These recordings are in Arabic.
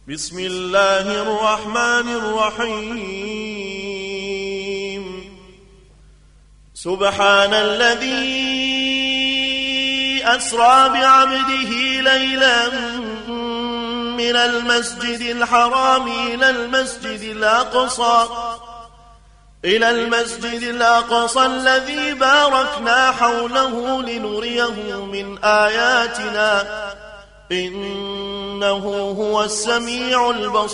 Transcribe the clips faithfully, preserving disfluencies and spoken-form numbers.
بسم الله الرحمن الرحيم سبحان الذي أسرى بعبده ليلا من المسجد الحرام إلى المسجد الأقصى إلى المسجد الأقصى الذي باركنا حوله لنريه من آياتنا إنه هو السميع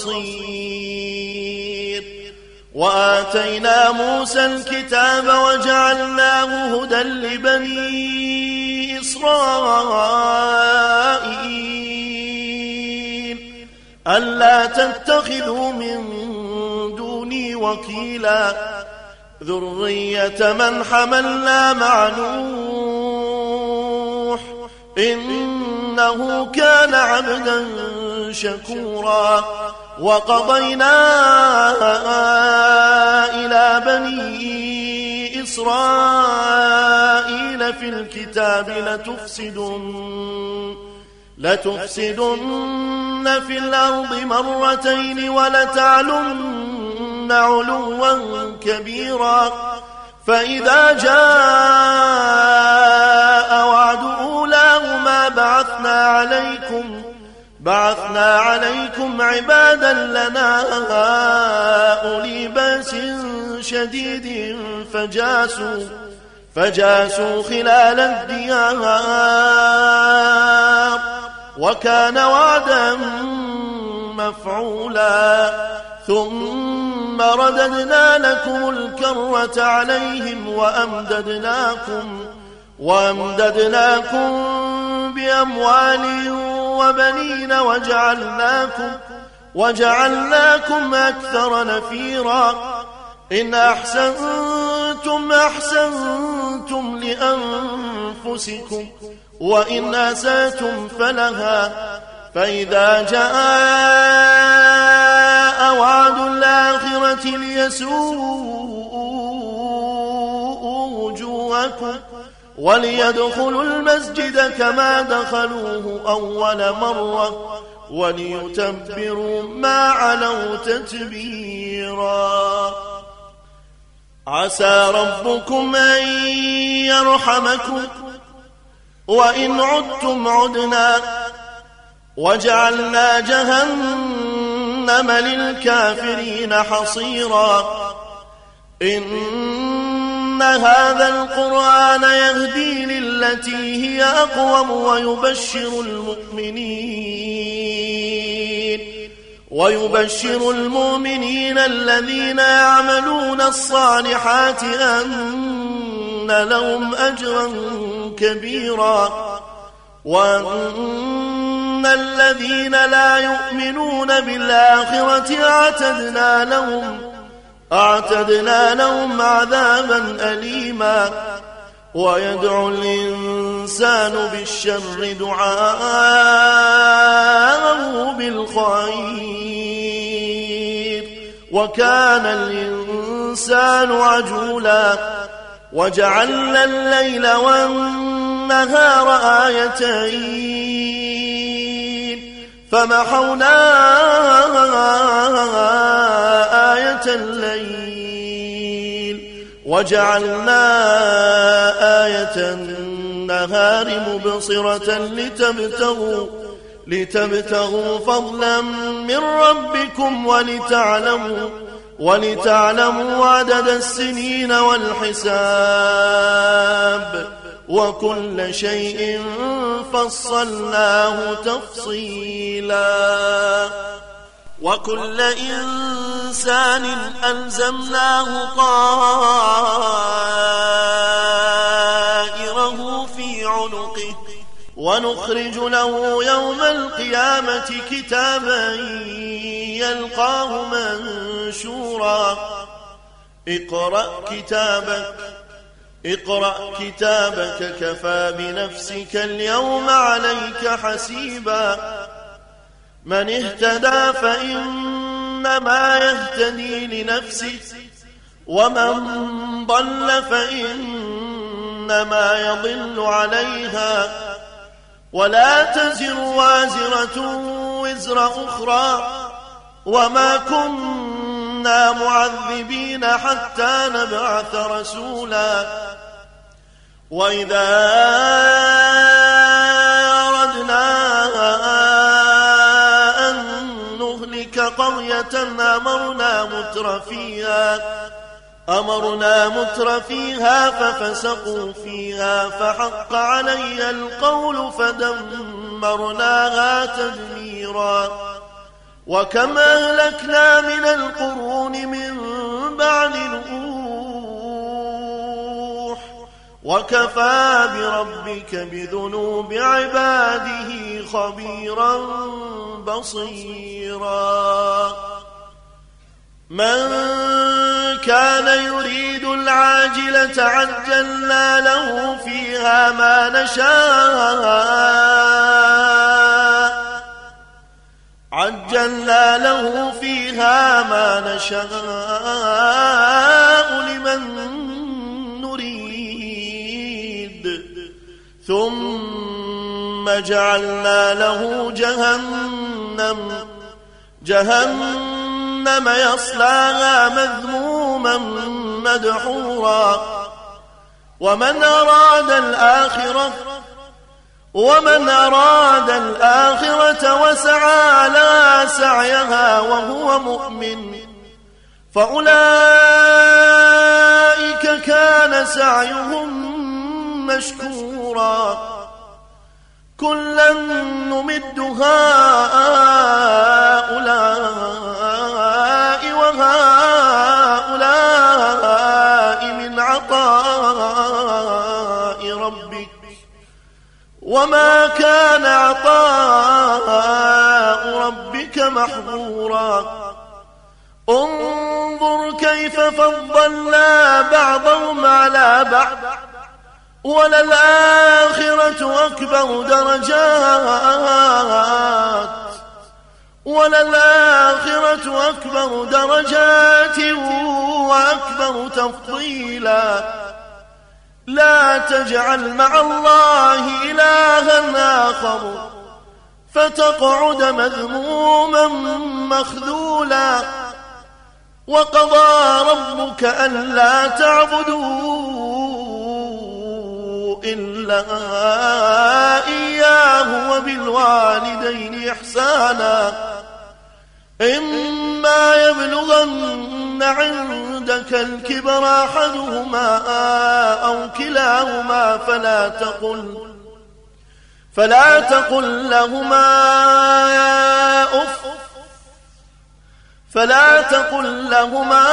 البصير وآتينا موسى الكتاب وجعلناه هدى لبني إسرائيل ألا تتخذوا من دوني وكيلا ذرية من حملنا مع نوح إنه كان عبدا شكورا وقضينا إلى بني إسرائيل في الكتاب لتفسدن لتفسدن في الأرض مرتين ولتعلن علوا كبيرا فإذا جاء وعد أولاهما بعثنا عليكم بعثنا عليكم عبادا لنا أولي بأس شديد فجاسوا فجاسوا خلال الديار وكان وعدا مفعولا ثم رددنا لكم الكرة عليهم وأمددناكم وأمددناكم بأموال وبنين وجعلناكم وجعلناكم أكثر نفيرا إن أحسنتم أحسنتم لأنفسكم وإن أسأتم فلها فإذا جاء وعد الآخرة ليسوءوا وجوهكم وليدخلوا المسجد كما دخلوه أول مرة وليتبروا ما علوا تتبيرا عسى ربكم أن يرحمكم وإن عدتم عدنا وجعلنا جهنم للكافرين حصيرا إن هذا القرآن يهدي للتي هي أقوم ويبشر المؤمنين ويبشر المؤمنين الذين يعملون الصالحات أن لهم أجرا كبيرا وأن الذين لا يؤمنون بالآخرة أعتدنا لهم أعتدنا لهم عذابا أليما ويدعو الإنسان بالشر دعاءه بالخير وكان الإنسان عجولا وجعلنا الليل والنهار آيتين فمحونا آية الليل وجعلنا آية النهار مبصرة لتبتغوا لتبتغوا فضلا من ربكم ولتعلموا ولتعلموا عدد السنين والحساب وكل شيء فصلناه تفصيلا وكل إنسان ألزمناه طائره في عنقه ونخرج له يوم القيامة كتابا يلقاه منشورا اقرأ كتابك اقرأ كتابك كفى بنفسك اليوم عليك حسيبا من اهتدى فإنما يهتدي لنفسه ومن ضل فإنما يضل عليها ولا تزر وازرة وزر أخرى وما كنا معذبين حتى نبعث رسولا وإذا أردنا أن نهلك قرية أمرنا متر فيها أمرنا متر فيها ففسقوا فيها فحق علي القول فدمرناها تدميرا وكم أهلكنا من القرون من بعد نوح وكفى بربك بذنوب عباده خبيرا بصيرا من كان يريد العاجلة عجلنا له فيها ما نشاء عجلنا له فيها ما نشاء لمن نريد ثم جعلنا له جهنم جهنم يصلاها مذموما مدحورا ومن أراد الآخرة ومن أراد الآخرة وسعى لها سعيها وهو مؤمن فأولئك كان سعيهم مشكورا كلا نمد هؤلاء وهؤلاء من عطاء ربك وما كان عطاء ربك محظورا انظر كيف فضلنا بعضهم على بعض وللآخرة أكبر درجات وللآخرة أكبر درجات وأكبر تفضيلا لا تجعل مع الله إلها آخر فتقعد مذموما مخذولا وقضى ربك ألا تعبدوا إلا إياه وبالوالدين إحسانا إما يبلغن عندك الكبر أحدهما أو كلاهما فلا تقل فلا تقل لهما أف فلا تقل لهما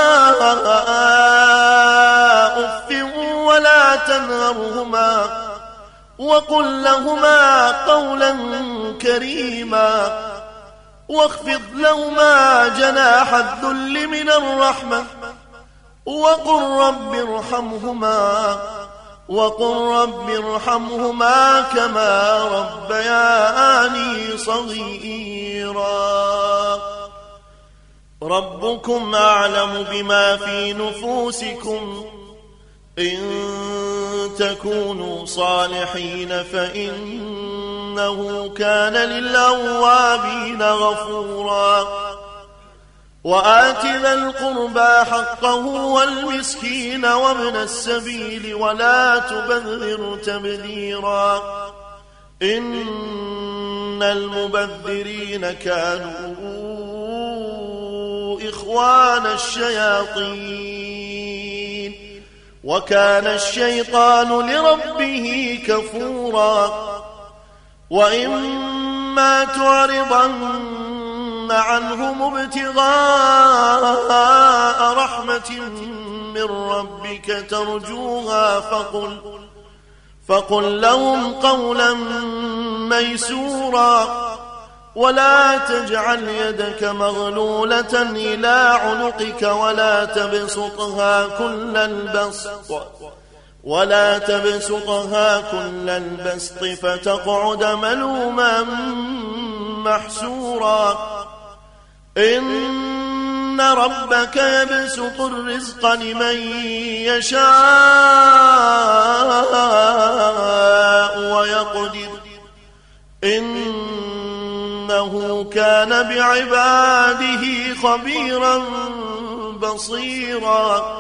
أف ولا تنهرهما وقل لهما قولا كريما واخفض لهما جناح الذل من الرحمة وقل رب ارحمهما وقل رب ارحمهما كما ربياني صغيرا ربكم أعلم بما في نفوسكم إن تكونوا صالحين فإنه كان للأوابين غفورا وآت ذا القربى حقه والمسكين وابن السبيل ولا تبذر تبذيرا إن المبذرين كانوا إخوان الشياطين وكان الشيطان لربه كفورا وإما تعرضن عنهم ابتغاء رحمة من ربك ترجوها فقل فقل لهم قولا ميسورا ولا تجعل يدك مغلولة إلى عنقك ولا تبسطها كل البسط ولا تبسطها كل البسط فتقعد ملوما محسورا إن ربك يبسط الرزق لمن يشاء ويقدر إن إنه كان بعباده خبيرا بصيرا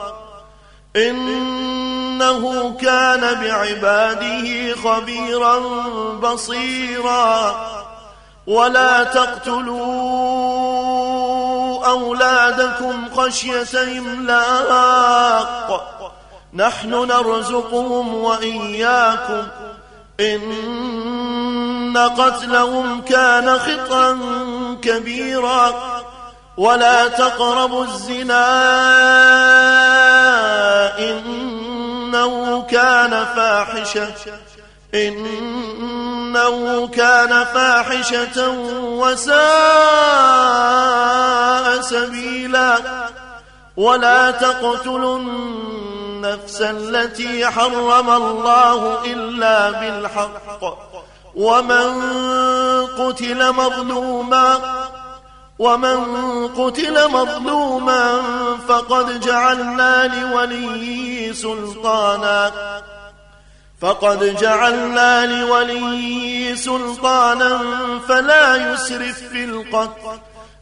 إنه كان بعباده خبيرا بصيرا ولا تقتلوا أولادكم خشية إملاق نحن نرزقهم وإياكم إن قتلهم كان خطأ كبيرا ولا تقربوا الزنا إنه كان فاحشة إنه كان فاحشة وساء سبيلا ولا تقتلوا النفس التي حرم الله إلا بالحق ومن قتل مظلوما ومن قتل مظلوما فقد جعلنا لوليه سلطانا فقد جعلنا لوليه سلطانا فلا يسرف في القتل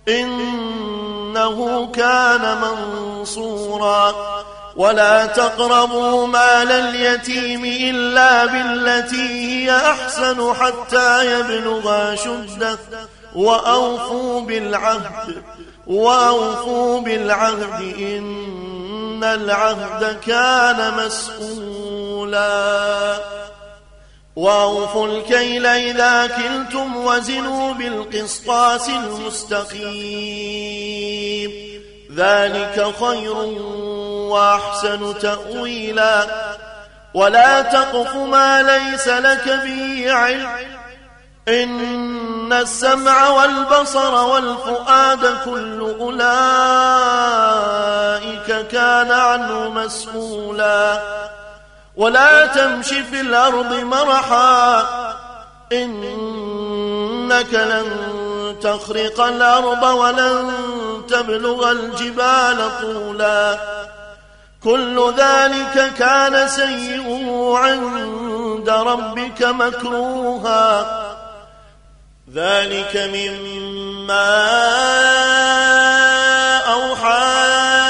إنه كان منصورا ولا تقربوا مال اليتيم إلا بالتي هي أحسن حتى يبلغ أشده وأوفوا بالعهد وأوفوا بالعهد إن العهد كان مسؤولا وأوفوا الكيل إذا كلتم وزنوا بالقسطاس المستقيم ذلك خير وأحسن تأويلا ولا تقف ما ليس لك به علم إن السمع والبصر والفؤاد كل أولئك كان عنه مسؤولا ولا تمش في الأرض مرحا إنك لن تخرق الأرض ولن تبلغ الجبال طولا كل ذلك كان سيئه عند ربك مكروها ذلك مما أوحى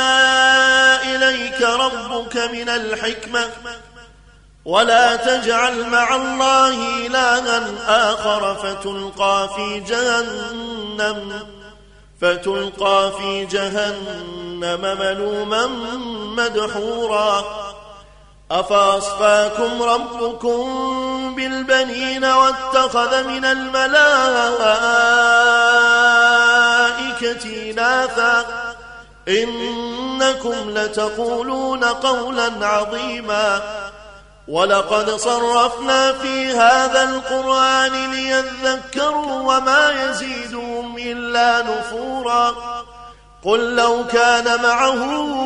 إليك ربك من الحكمة ولا تجعل مع الله إلها آخر فتلقى في جهنم فتلقى في جهنم ملوما مدحورا أفأصفاكم ربكم بالبنين واتخذ من الملائكة إناثا إنكم لتقولون قولا عظيما ولقد صرفنا في هذا القرآن ليذكروا وما يزيدهم إلا نفورا قل لو كان معه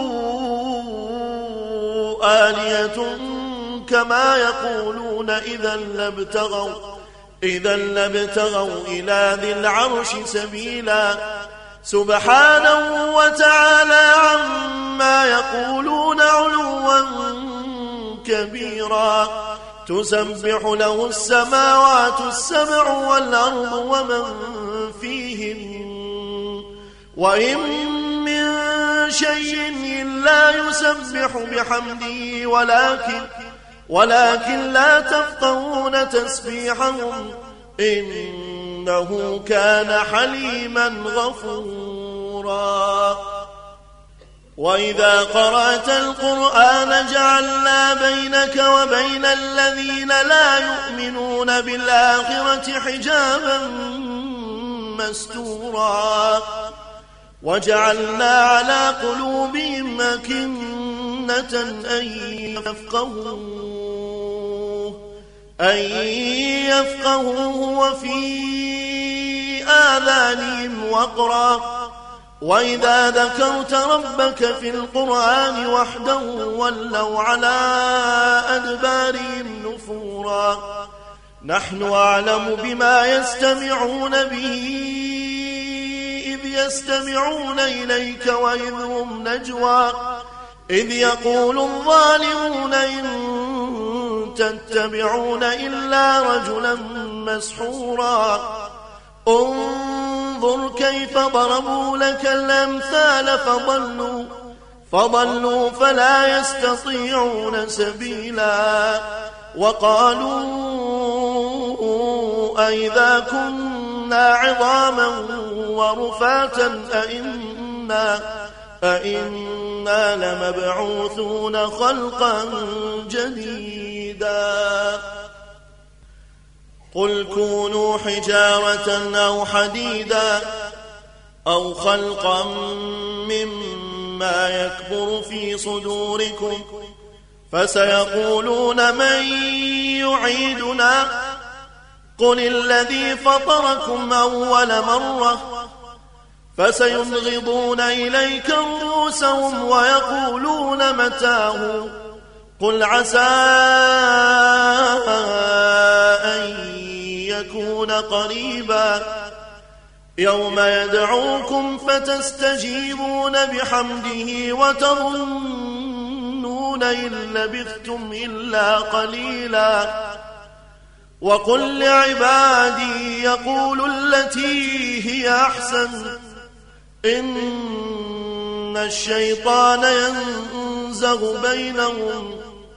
آلية كما يقولون إذا لابتغوا إذا لابتغوا إلى ذي العرش سبيلا سبحانه وتعالى عما يقولون علوا كبيرا تسبح له السماوات السبع والأرض ومن فيهن وإن من شيء إلا يسبح بحمده ولكن ولكن لا تفقهون تسبيحهم إنه كان حليما غفورا وإذا قرأت القرآن جعلنا بينك وبين الذين لا يؤمنون بالآخرة حجابا مستورا وجعلنا على قلوبهم أكنة أن يفقهوه أن يفقهوه وفي آذانهم وقرا وإذا ذكرت ربك في القرآن وحده ولوا على أدبارهم نفورا نحن أعلم بما يستمعون به إذ يستمعون إليك وإذ هم نجوى إذ يقول الظالمون إن تتبعون إلا رجلا مسحورا انظر كيف ضربوا لك الأمثال فضلوا فضلوا فلا يستطيعون سبيلا. وقالوا أئذا كنا عظاما ورفاتا أئنا, أئنا لمبعوثون خلقا جديدا. قل كونوا حجارة أو حديدا أو خلقا مما يكبر في صدوركم فسيقولون من يعيدنا قل الذي فطركم أول مرة فسينغضون إليك رؤوسهم ويقولون متاه قل عسى أن يكون قريبا يوم يدعوكم فتستجيبون بحمده وتظنون إن لبثتم إلا قليلا. وقل لعبادي يقولوا التي هي أحسن إن الشيطان ينزغ بينهم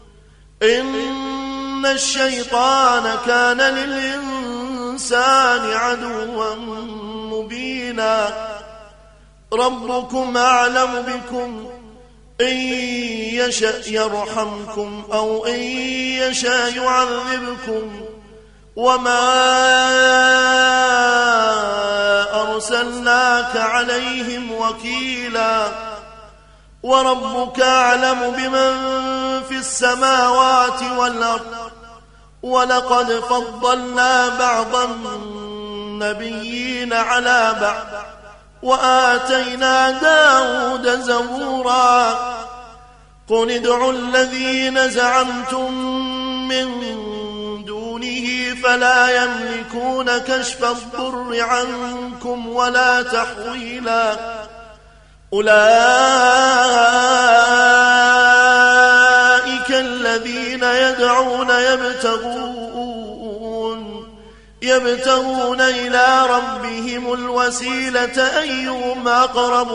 إن الشيطان كان للإنسان عدوا مبينا. ربكم أعلم بكم إن يشأ يرحمكم أو إن يشاء يعذبكم وما أرسلناك عليهم وكيلا. وربك أعلم بمن في السماوات والأرض ولقد فضلنا بعض النبيين على بعض وآتينا داود زبورا. قل ادعوا الذين زعمتم من دونه فلا يملكون كشف الضر عنكم ولا تحويلا. أولئك الذين يدعون يبتغون يبتغون إلى ربهم الوسيلة أيهم أقرب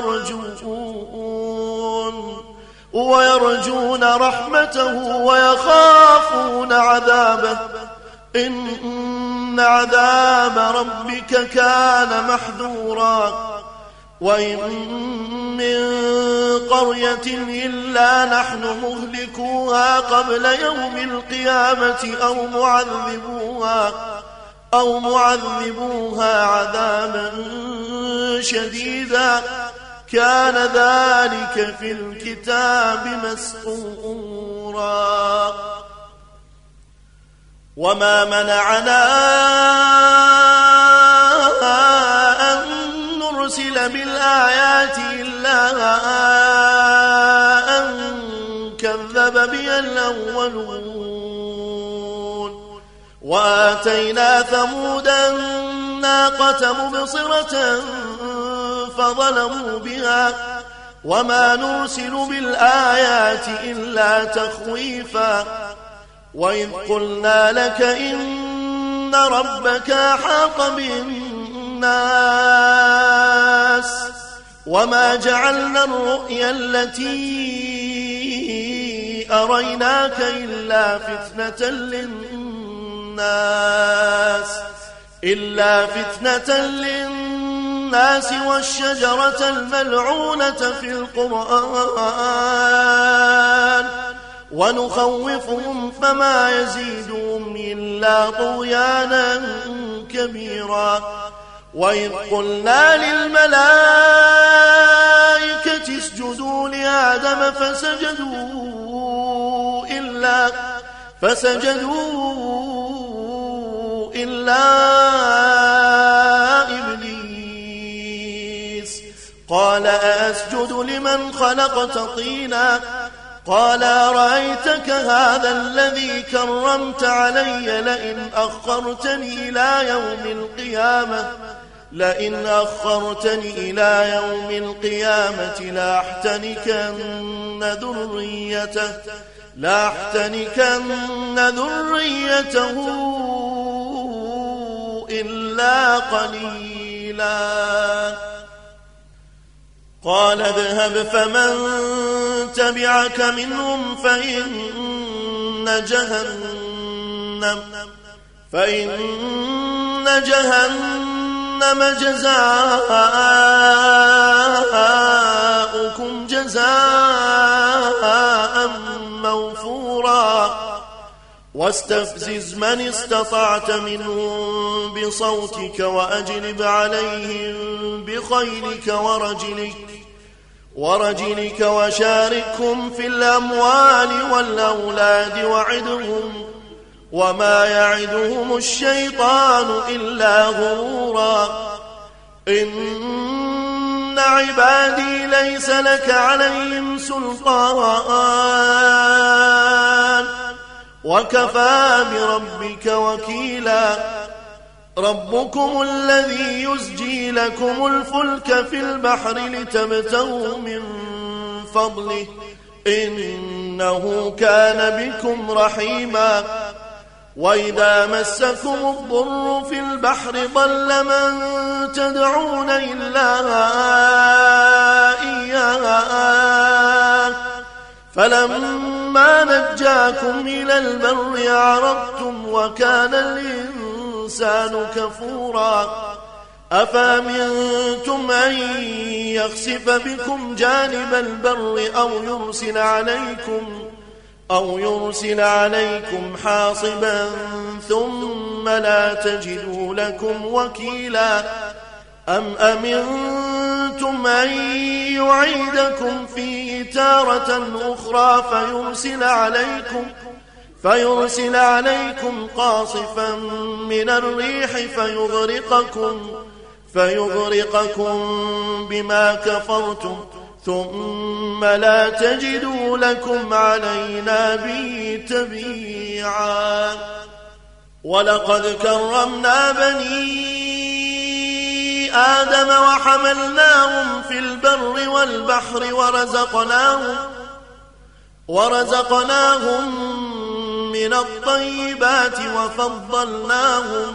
ويرجون ويرجون رحمته ويخافون عذابه إن عذاب ربك كان محذورا. وإن من قرية إلا نحن مهلكوها قبل يوم القيامة أو معذبوها أو معذبوها عذابا شديدا كان ذلك في الكتاب مسطورا. وما منعنا أن نرسل بالآيات إلا أن كذب بها الأولون. وآتينا ثمود الناقة مبصرة فظلموا بها وما نرسل بالآيات إلا تخويفا. وإذ قلنا لك إن ربك أحاط بالناس وما جعلنا الرؤيا التي أريناك إلا فتنة للناس إلا فتنة للناس والشجرة الملعونة في القرآن ونخوفهم فما يزيدهم إلا طغيانا كبيرا. وإذ قلنا للملائكة اسجدوا لآدم فسجدوا إلا فسجدوا إلا إبليس قال أسجد لمن خلقت طينا قال أرأيتك هذا الذي كرمت علي لئن أخرتني إلى يوم القيامة لئن أخرتني إلى يوم القيامة لأحتنكن ذريته لأحتنكن ذريته إلا قليلا. قال اذهب فمن تبعك منهم فإن جهنم فإن جهنم جزاؤكم جزاء موفورا. واستفزز من استطعت منهم بصوتك وأجلب عليهم بخيلك ورجلك ورجلك وشاركهم في الأموال والأولاد وعدهم وما يعدهم الشيطان إلا غرورا. إن عبادي ليس لك عليهم سلطان وكفى بربك وكيلا. ربكم الذي يزجي لكم الفلك في البحر لتبتغوا من فضله إنه كان بكم رحيما. وإذا مسكم الضر في البحر ضل من تدعون إلا إياه فلما نجاكم إلى البر أعرضتم وكان الإنسان كفورا. أفأمنتم أن يخسف بكم جانب البر أو يرسل عليكم أو يرسل عليكم حاصبا ثم لا تجدوا لكم وكيلا. أم أمنتم أن يعيدكم فيه تارة أخرى فيرسل عليكم فيرسل عليكم قاصفا من الريح فيغرقكم فيغرقكم بما كفرتم ثم لا تجدوا لكم علينا به تبيعا. ولقد كرمنا بني آدم وحملناهم في البر والبحر ورزقناهم ورزقناهم من الطيبات وفضلناهم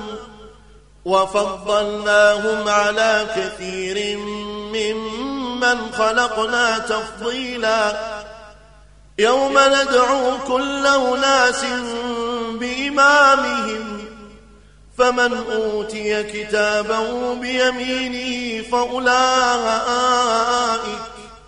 وفضلناهم على كثير ممن خلقنا تفضيلا. يوم ندعو كل أناس بإمامهم فمن أوتي كتابه بيمينه فأولئك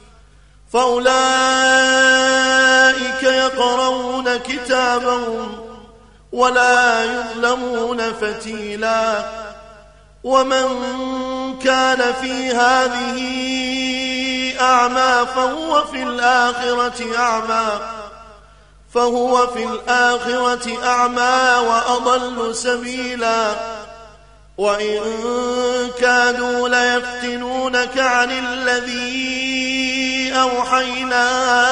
فأولئك يقرؤون كتابهم ولا يظلمون فتيلا. ومن كان في هذه أعمى فهو في الآخرة أعمى فهو في الآخرة أعمى وأضل سبيلا. وإن كادوا ليفتنونك عن الذي أوحينا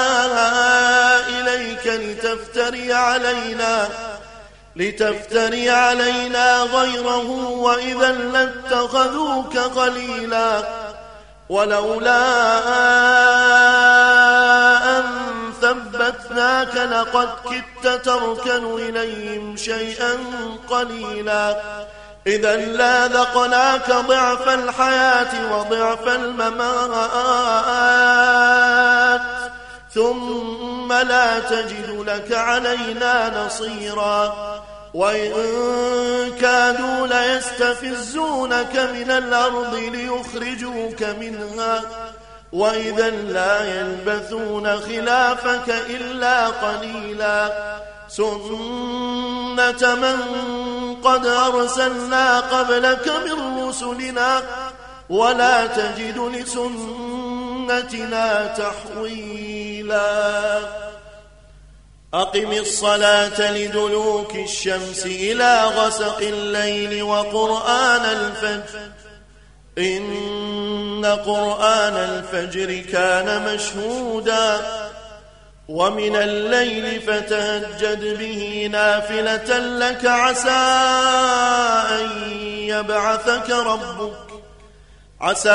إليك لتفتري علينا لتفتري علينا غيره وإذا لاتخذوك خليلا. ولولا أن ثبتناك لقد كدت تركن إليهم شيئا قليلا. إذا لاذقناك ضعف الحياة وضعف الممات ثم لا تجد لك علينا نصيرا. وإن كادوا ليستفزونك من الأرض ليخرجوك منها وإذا لا يلبثون خلافك إلا قليلا. سنة من قد أرسلنا قبلك من رسلنا ولا تجد لسنتنا تحويلا. أقم الصلاة لدلوك الشمس إلى غسق الليل وقرآن الفجر إن قرآن الفجر كان مشهودا. ومن الليل فتهجد به نافلة لك عسى أن يبعثك ربك عسى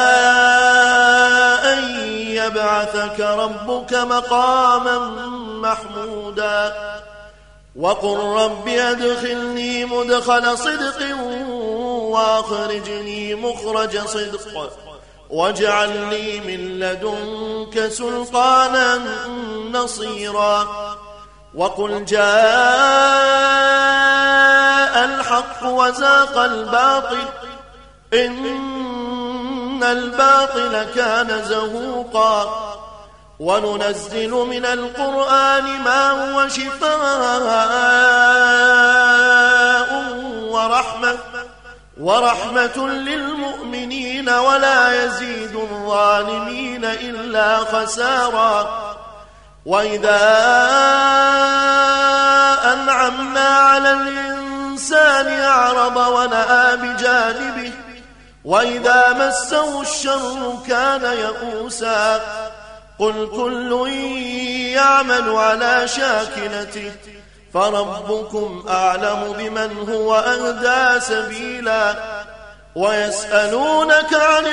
أن يبعثك ربك مقاما محمودا. وقل رب أدخلني مدخل صدق وأخرجني مخرج صدق واجعل لي من لدنك سلطانا نصيرا وقل جاء الحق وزاق الباطل إن الباطل كان زهوقا وننزل من القرآن ما هو شفاء ورحمة ورحمة للمؤمنين ولا يزيد الظالمين إلا خسارا وإذا أنعمنا على الإنسان أعرض ونأى بجانبه وإذا مسه الشر كان يئوسا قل كل يعمل على شاكلته فربكم أعلم بمن هو أهدى سبيلا ويسألونك عن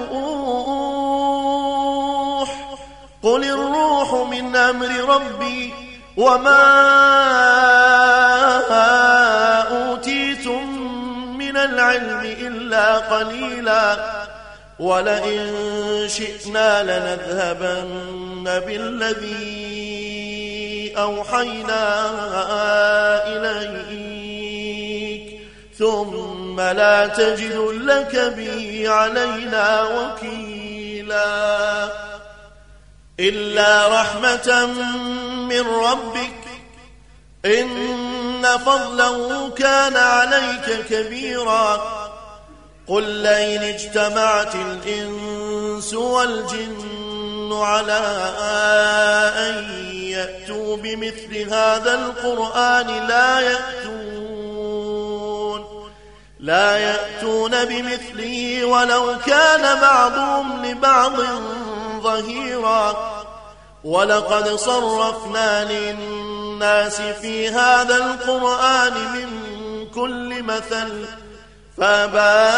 الروح قل الروح من أمر ربي وما أوتيتم من العلم إلا قليلا ولئن شئنا لنذهبن بالذي أوحينا إليك ثم لا تجد لك به علينا وكيلا إلا رحمة من ربك إن فضله كان عليك كبيرا قل لئن اجتمعت الإنس والجن على أن يأتوا بمثل هذا القرآن لا يأتون لا يأتون بمثله ولو كان بعضهم لبعض ظهيرا ولقد صرفنا للناس في هذا القرآن من كل مثل فأبى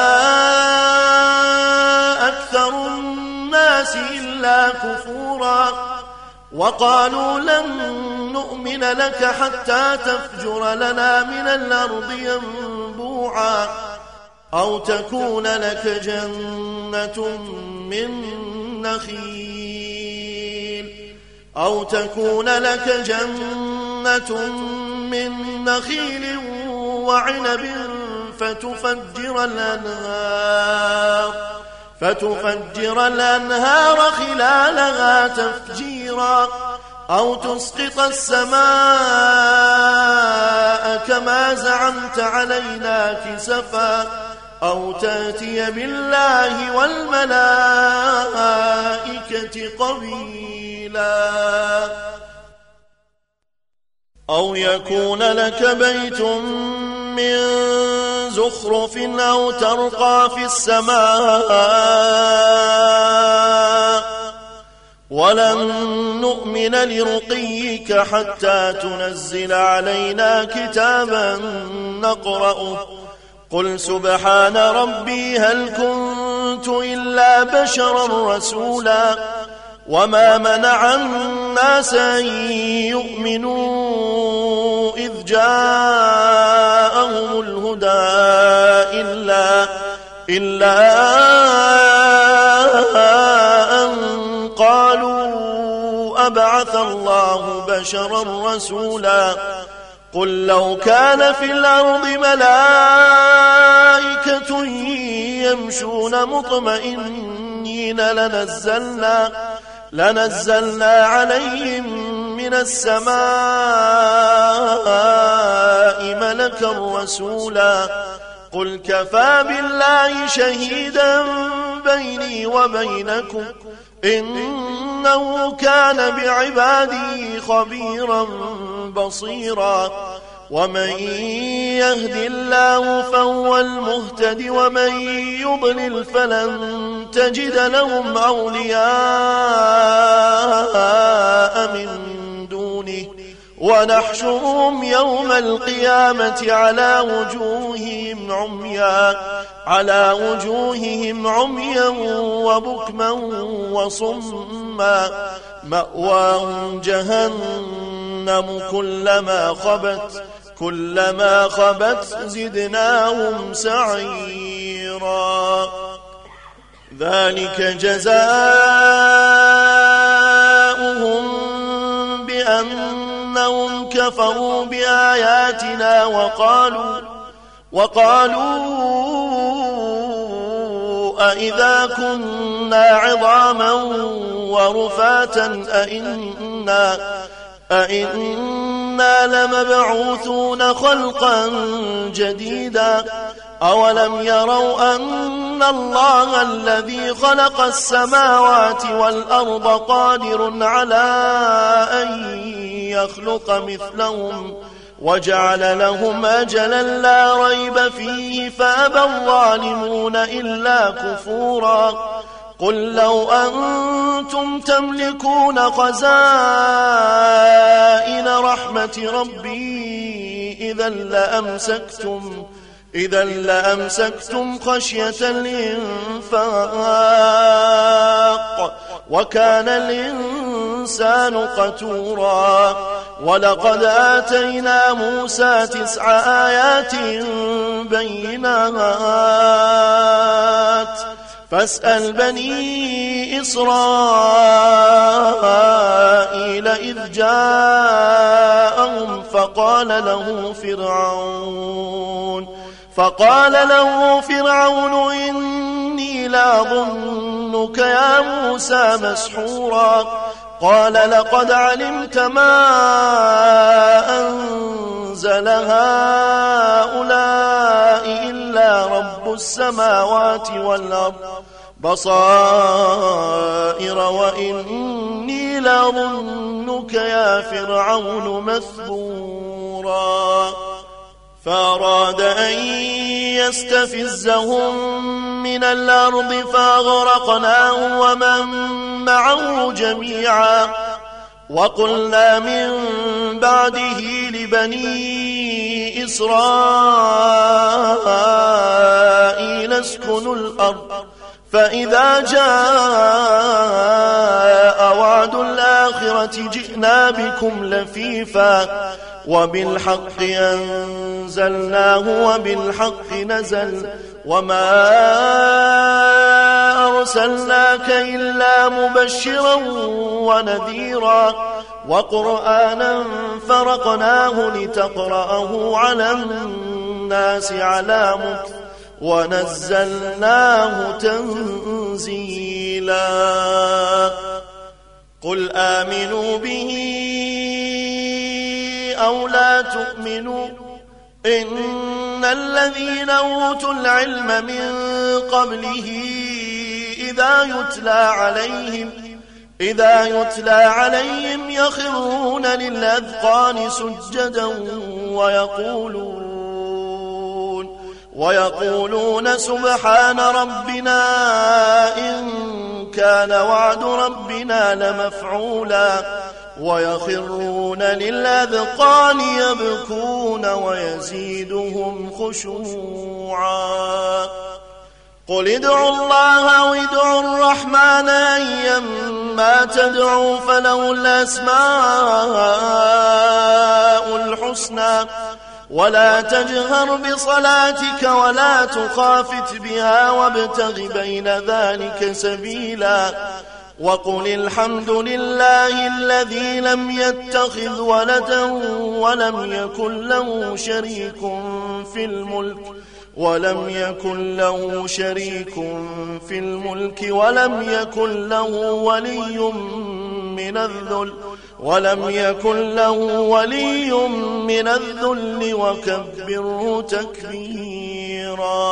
أكثر الناس إلا كفورا وقالوا لن نؤمن لك حتى تفجر لنا من الأرض ينبوعا أو تكون لك جنة من نخيل أو تكون لك جنة من نخيل وعنب فتفجر الأنهار فتفجر الأنهار خلالها تفجيرا أو تسقط السماء كما زعمت علينا كسفا أو تأتي بالله والملائكة قبيلا أو يكون لك بيت من زخرف أو ترقى في السماء ولن نؤمن لرقيك حتى تنزل علينا كتابا نقرأه قل سبحان ربي هل كنت إلا بشرا رسولا وما منع الناس أن يؤمنوا إذ جاءهم الهدى إلا, إلا أن قالوا أبعث الله بشرا رسولا قل لو كان في الأرض ملائكة يمشون مطمئنين لنزلنا لنزلنا عليهم من السماء ملكا رسولا قل كفى بالله شهيدا بيني وبينكم إنه كان بعباده خبيرا بصيرا ومن يهد الله فهو المهتد ومن يضلل فلن تجد لهم أولياء من دونه ونحشرهم يوم القيامة على وجوههم عميا على وجوههم عميا وبكما وصما مأواهم جهنم كلما خبت كلما خبت زدناهم سعيرا ذلك جزاؤهم بأنهم كفروا بآياتنا وقالوا وقالوا أإذا كنا عظاما ورفاتا أئنا أئنا لمبعوثون خلقا جديدا أولم يروا أن الله الذي خلق السماوات والأرض قادر على أن يخلق مثلهم وجعل لهم أجلا لا ريب فيه فأبى الظالمون إلا كفورا قل لو أنتم تملكون خزائن رحمة ربي إذا لأمسكتم إذا لأمسكتم خشية الإنفاق وكان الإنسان قتورا ولقد آتينا موسى تسع آيات بينات فاسأل بني إسرائيل إذ جاءهم فقال له فرعون فقال له فرعون إني لأظنك يا موسى مسحورا قال لقد علمت ما أنزل هؤلاء إلا رب السماوات والأرض بصائر وإني لأظنك يا فرعون مثبورا فأراد أن يستفزهم من الأرض فأغرقناه ومن معه جميعا وقلنا من بعده لبني إسرائيل اسكنوا الأرض فإذا جاء وعد الآخرة جئنا بكم لفيفا وبالحق أنزلناه وبالحق نزل وما أرسلناك إلا مبشرا ونذيرا وقرآنا فرقناه لتقرأه على الناس على مكث ونزلناه تنزيلا قل آمنوا به أو لا تؤمنوا إن الذين أوتوا العلم من قبله إذا يتلى عليهم إذا يتلى عليهم يخرون للأذقان سجدا ويقولون ويقولون سبحان ربنا إن كان وعد ربنا لمفعولا ويخرون للأذقان يبكون ويزيدهم خشوعا قل ادعوا الله أو ادعوا الرحمن أيما تدعوا فله الأسماء الحسنى ولا تجهر بصلاتك ولا تخافت بها وابتغ بين ذلك سبيلا وقل الحمد لله الذي لم يتخذ ولدا ولم يكن له شريك في الملك ولم يكن له شريك في الملك ولم يكن له ولي من الذل ولم يكن له ولي من الذل وكبره تكبيرا